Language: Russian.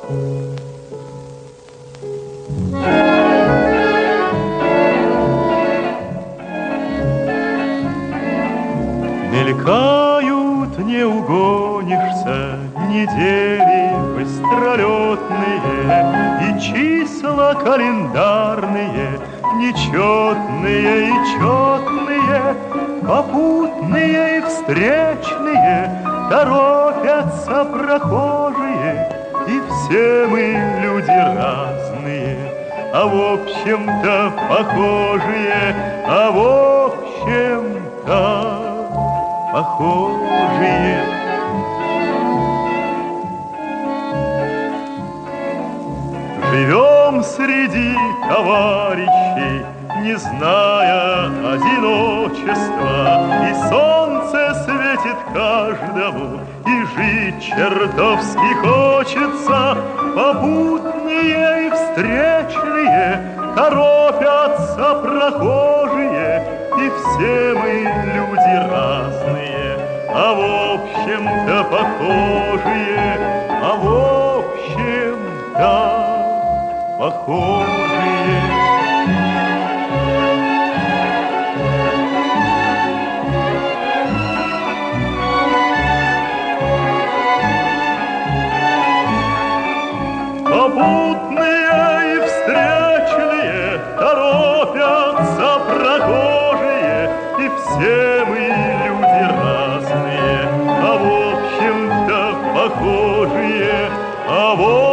Мелькают, не угонишься, недели быстролетные, и числа календарные, нечетные и четные, попутные и встречные, торопятся прохожие, и все мы люди разные, а в общем-то похожие, а в общем-то похожие. Живем среди товарищей, не зная одиночества, и солнце светит каждому, и жить чертовски хочется. Попутные и встречные, торопятся прохожие, и все мы люди разные, а в общем-то похожие, а в общем-то похожие. Попутные и встречные, торопятся прохожие, и все мы люди разные, а в общем-то похожие, а в